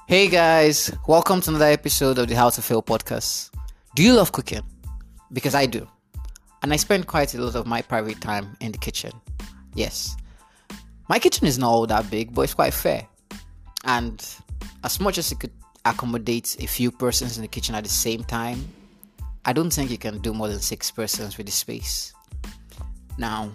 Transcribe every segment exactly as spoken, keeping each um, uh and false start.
Hey guys, welcome to another episode of the How to Fail podcast. Do you love cooking? Because I do. And I spend quite a lot of my private time in the kitchen. Yes. My kitchen is not all that big, but it's quite fair. And as much as it could accommodate a few persons in the kitchen at the same time, I don't think you can do more than six persons with the space. Now,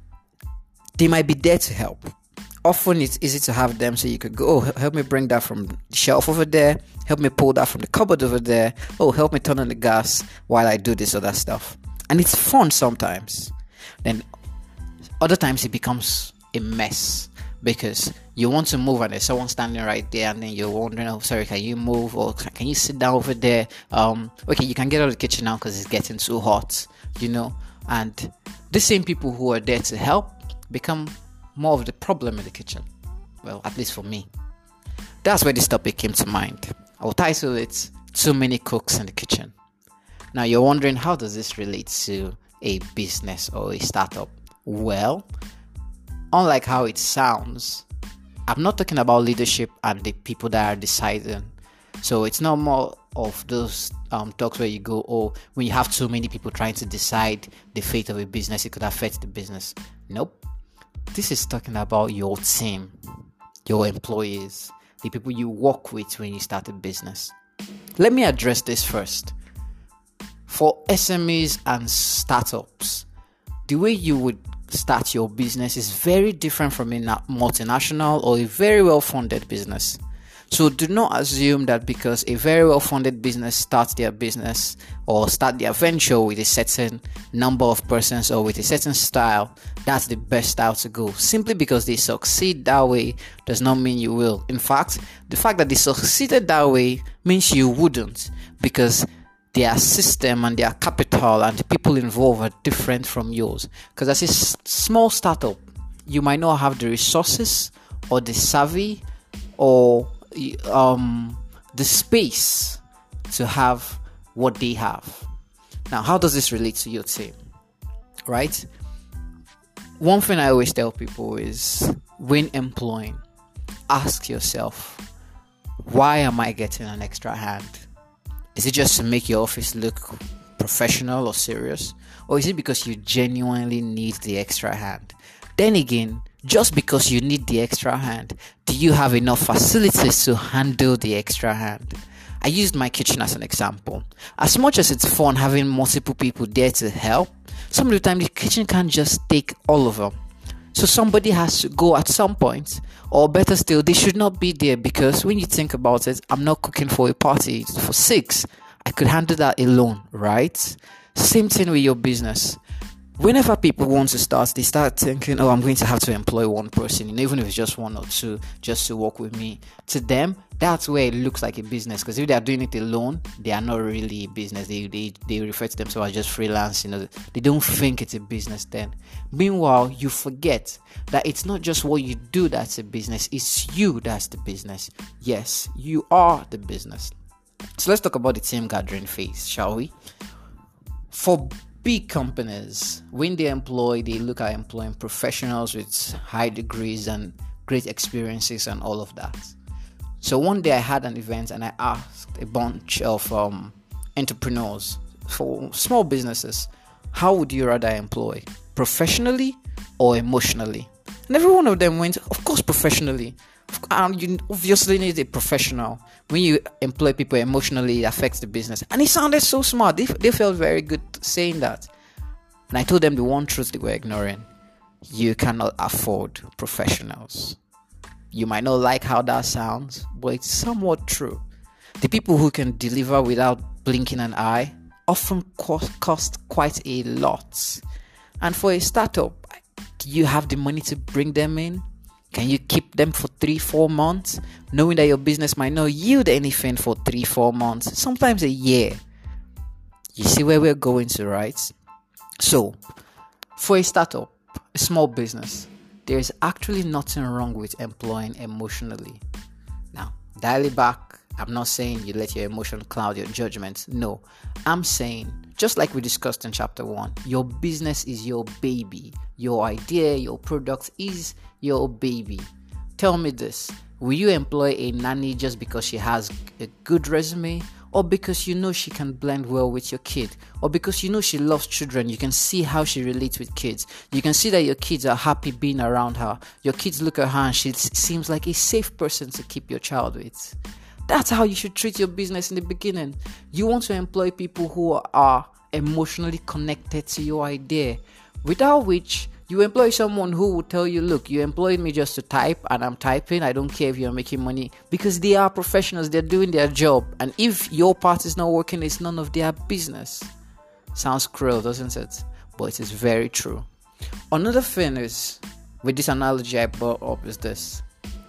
they might be there to help. Often it's easy to have them so you could go, oh, help me bring that from the shelf over there. Help me pull that from the cupboard over there. Oh, help me turn on the gas while I do this other stuff. And it's fun sometimes. Then other times it becomes a mess because you want to move and there's someone standing right there and then you're wondering, oh, sorry, can you move? Or can you sit down over there? Um, okay, you can get out of the kitchen now because it's getting too hot, you know. And the same people who are there to help become more of the problem in the kitchen. Well, at least for me. That's where this topic came to mind. I'll title it Too Many Cooks in the Kitchen. Now you're wondering, how does this relate to a business or a startup? Well, unlike how it sounds, I'm not talking about leadership and the people that are deciding. So it's not more of those um, talks where you go, oh, when you have too many people trying to decide the fate of a business, it could affect the business. Nope. This is talking about your team, your employees, the people you work with when you start a business. Let me address this first. For S M Es and startups, the way you would start your business is very different from a multinational or a very well-funded business. So do not assume that because a very well-funded business starts their business or start their venture with a certain number of persons or with a certain style, that's the best style to go. Simply because they succeed that way does not mean you will. In fact, the fact that they succeeded that way means you wouldn't, because their system and their capital and the people involved are different from yours. Because as a s- small startup, you might not have the resources or the savvy or um the space to have what they have. Now, how does this relate to your team? Right? One thing I always tell people is, when employing, ask yourself, why am I getting an extra hand? Is it just to make your office look professional or serious? Or is it because you genuinely need the extra hand? Then again, just because you need the extra hand, do you have enough facilities to handle the extra hand? I used my kitchen as an example. As much as it's fun having multiple people there to help, some of the time the kitchen can't just take all of them. So somebody has to go at some point, or better still, they should not be there, because when you think about it, I'm not cooking for a party for six. I could handle that alone, right? Same thing with your business. Whenever people want to start, they start thinking, oh, I'm going to have to employ one person, and even if it's just one or two, just to work with me. To them, that's where it looks like a business, because if they are doing it alone, they are not really a business. They, they they refer to themselves as just freelance. You know, they don't think it's a business then. Meanwhile, you forget that it's not just what you do that's a business, it's you that's the business. Yes, you are the business. So let's talk about the team gathering phase, shall we? For big companies, when they employ, they look at employing professionals with high degrees and great experiences and all of that. So one day I had an event and I asked a bunch of um, entrepreneurs for small businesses, how would you rather employ, professionally or emotionally? And every one of them went, of course, professionally. And you obviously need a professional. When you employ people emotionally, it affects the business. And it sounded so smart. They, they felt very good saying that. And I told them the one truth they were ignoring. You cannot afford professionals. You might not like how that sounds, but it's somewhat true. The people who can deliver without blinking an eye often cost, cost quite a lot. And for a startup, do you have the money to bring them in? Can you keep them for three, four months, knowing that your business might not yield anything for three, four months, sometimes a year? You see where we're going to, right? So, for a startup, a small business, there is actually nothing wrong with employing emotionally. Now, dial it back. I'm not saying you let your emotion cloud your judgment. No, I'm saying, just like we discussed in chapter one, your business is your baby. Your idea, your product is your baby. Tell me this. Will you employ a nanny just because she has a good resume? Or because you know she can blend well with your kid? Or because you know she loves children, you can see how she relates with kids. You can see that your kids are happy being around her. Your kids look at her and she seems like a safe person to keep your child with. That's how you should treat your business in the beginning. You want to employ people who are emotionally connected to your idea, without which you employ someone who will tell you, look, you employed me just to type and I'm typing. I don't care if you're making money, because they are professionals. They're doing their job. And if your part is not working, it's none of their business. Sounds cruel, doesn't it? But it is very true. Another thing is, with this analogy I brought up, is this.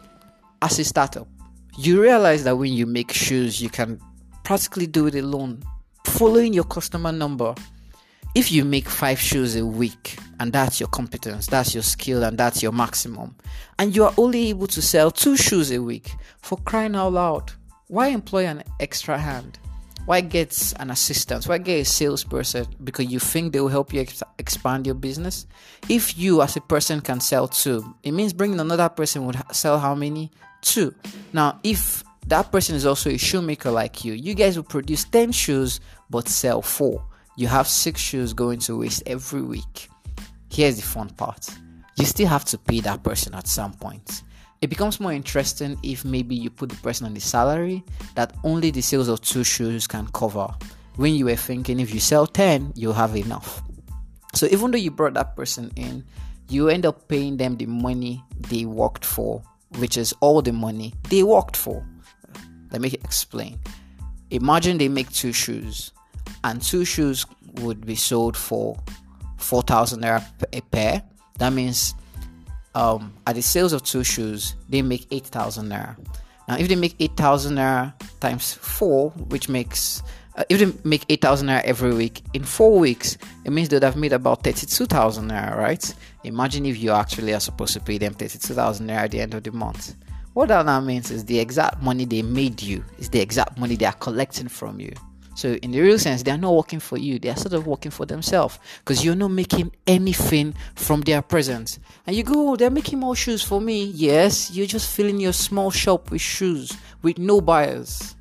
As a startup, you realize that when you make shoes, you can practically do it alone, following your customer number. If you make five shoes a week, and that's your competence, that's your skill, and that's your maximum, and you are only able to sell two shoes a week, for crying out loud, why employ an extra hand? Why get an assistant? Why get a salesperson? Because you think they will help you ex- expand your business? If you as a person can sell two, it means bringing another person would sell how many? Two. Now, if that person is also a shoemaker like you, you guys will produce ten shoes but sell four. You have six shoes going to waste every week. Here's the fun part. You still have to pay that person at some point. It becomes more interesting if maybe you put the person on the salary that only the sales of two shoes can cover, when you were thinking if you sell ten, you'll have enough. So even though you brought that person in, you end up paying them the money they worked for, which is all the money they worked for. Let me explain. Imagine they make two shoes, and two shoes would be sold for four thousand naira a pair. That means um, at the sales of two shoes, they make eight thousand naira. Now, if they make eight thousand naira times four, which makes, uh, if they make eight thousand naira every week, in four weeks, it means they'd have made about thirty-two thousand naira, right? Imagine if you actually are supposed to pay them thirty-two thousand naira at the end of the month. What that now means is the exact money they made you is the exact money they are collecting from you. So in the real sense, they are not working for you. They are sort of working for themselves, because you're not making anything from their presence. And you go, oh, they're making more shoes for me. Yes, you're just filling your small shop with shoes with no buyers.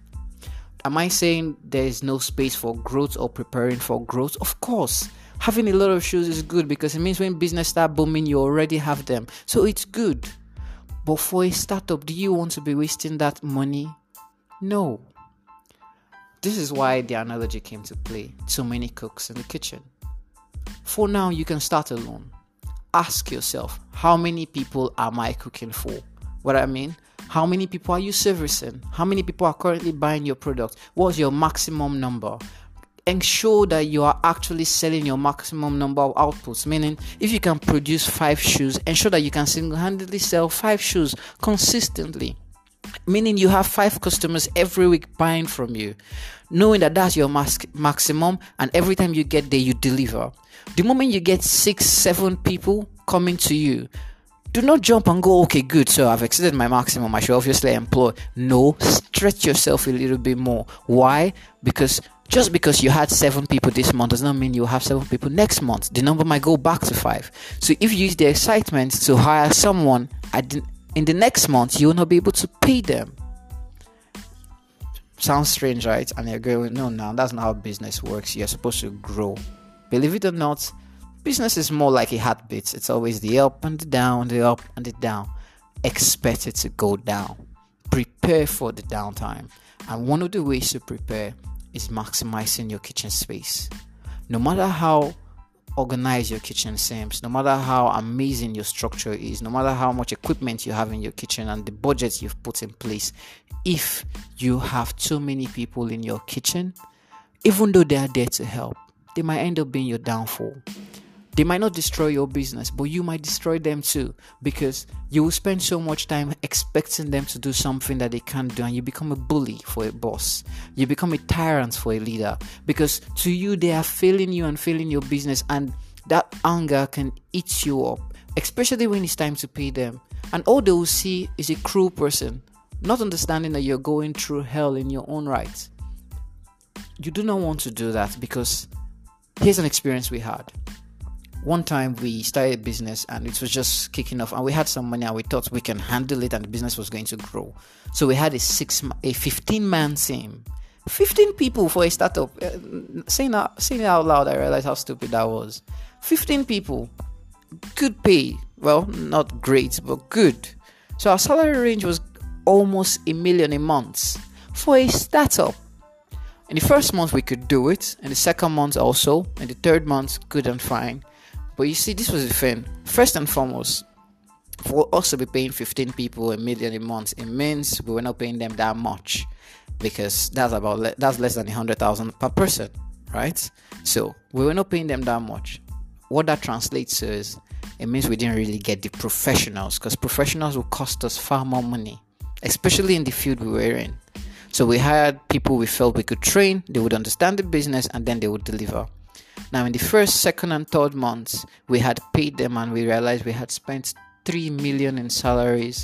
Am I saying there is no space for growth or preparing for growth? Of course. Having a lot of shoes is good, because it means when business start booming, you already have them. So it's good. But for a startup, do you want to be wasting that money? No. This is why the analogy came to play. Too many cooks in the kitchen. For now, you can start alone. Ask yourself, how many people am I cooking for? What I mean? How many people are you servicing? How many people are currently buying your product? What's your maximum number? Ensure that you are actually selling your maximum number of outputs. Meaning, if you can produce five shoes, ensure that you can single-handedly sell five shoes consistently. Meaning you have five customers every week buying from you, knowing that that's your mas- maximum, and every time you get there, you deliver. The moment you get six, seven people coming to you, do not jump and go, okay, good, so I've exceeded my maximum, I should obviously employ. No, stretch yourself a little bit more. Why? Because just because you had seven people this month does not mean you'll have seven people next month. The number might go back to five. So if you use the excitement to hire someone at the, in the next month, you will not be able to pay them. Sounds strange, right? And you're going, no, no, that's not how business works. You're supposed to grow. Believe it or not, business is more like a heartbeat. It's always the up and the down, the up and the down. Expect it to go down. Prepare for the downtime. And one of the ways to prepare is maximizing your kitchen space. No matter how organized your kitchen seems, no matter how amazing your structure is, no matter how much equipment you have in your kitchen and the budget you've put in place, if you have too many people in your kitchen, even though they are there to help, they might end up being your downfall. They might not destroy your business, but you might destroy them too, because you will spend so much time expecting them to do something that they can't do, and you become a bully for a boss. You become a tyrant for a leader, because to you, they are failing you and failing your business, and that anger can eat you up, especially when it's time to pay them. And all they will see is a cruel person, not understanding that you're going through hell in your own right. You do not want to do that, because here's an experience we had. one time we started a business and it was just kicking off, and we had some money and we thought we can handle it and the business was going to grow. So we had a six, a fifteen man team, fifteen people for a startup. Uh, saying that, saying it out loud, I realized how stupid that was. fifteen people, good pay. Well, not great, but good. So our salary range was almost a million a month for a startup. In the first month we could do it, in the second month also, in the third month good and fine. But you see, this was the thing. First and foremost, for us to be paying fifteen people a million a month, it means we were not paying them that much, because that's about le- that's less than a hundred thousand per person, right? So we were not paying them that much. What that translates to is, it means we didn't really get the professionals, because professionals will cost us far more money, especially in the field we were in. So we hired people we felt we could train, they would understand the business, and then they would deliver. Now, in the first, second, and third months, we had paid them and we realized we had spent three million in salaries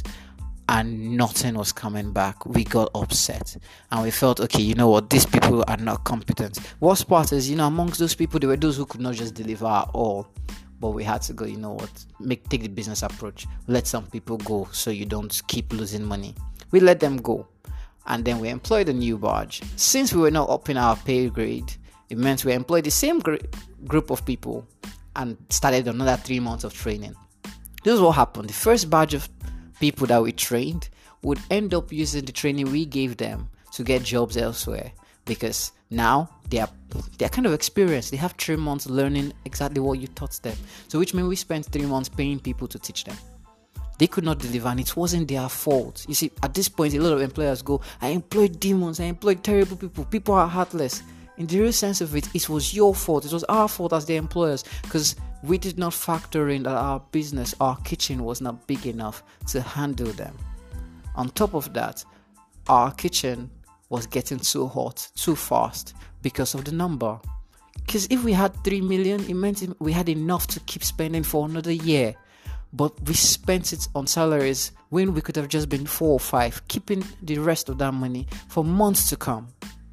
and nothing was coming back. We got upset and we felt, okay, you know what, these people are not competent. Worst part is, you know, amongst those people, there were those who could not just deliver at all. But we had to go, you know what, make take the business approach. Let some people go so you don't keep losing money. We let them go. And then we employed a new badge. Since we were not upping our pay grade, it meant we employed the same gr- group of people and started another three months of training. This is what happened. The first batch of people that we trained would end up using the training we gave them to get jobs elsewhere, because now they are they're kind of experienced. They have three months learning exactly what you taught them. So which means we spent three months paying people to teach them. They could not deliver and it wasn't their fault. You see, at this point, a lot of employers go, I employed demons, I employed terrible people, people are heartless. In the real sense of it, it was your fault. It was our fault as the employers, because we did not factor in that our business, our kitchen was not big enough to handle them. On top of that, our kitchen was getting too hot, too fast because of the number. Because if we had three million, it meant we had enough to keep spending for another year. But we spent it on salaries when we could have just been four or five, keeping the rest of that money for months to come.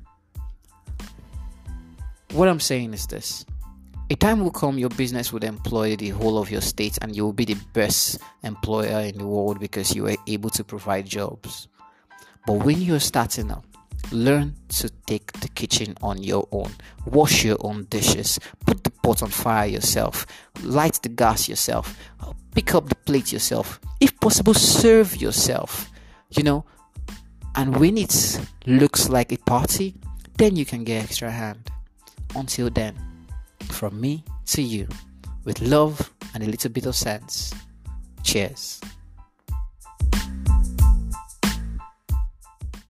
What I'm saying is this. A time will come your business would employ the whole of your state and you will be the best employer in the world because you are able to provide jobs. But when you're starting up, learn to take the kitchen on your own. Wash your own dishes. Put the pot on fire yourself. Light the gas yourself. Pick up the plate yourself. If possible, serve yourself. You know, and when it looks like a party, then you can get extra hand. Until then, from me to you, with love and a little bit of sense. Cheers.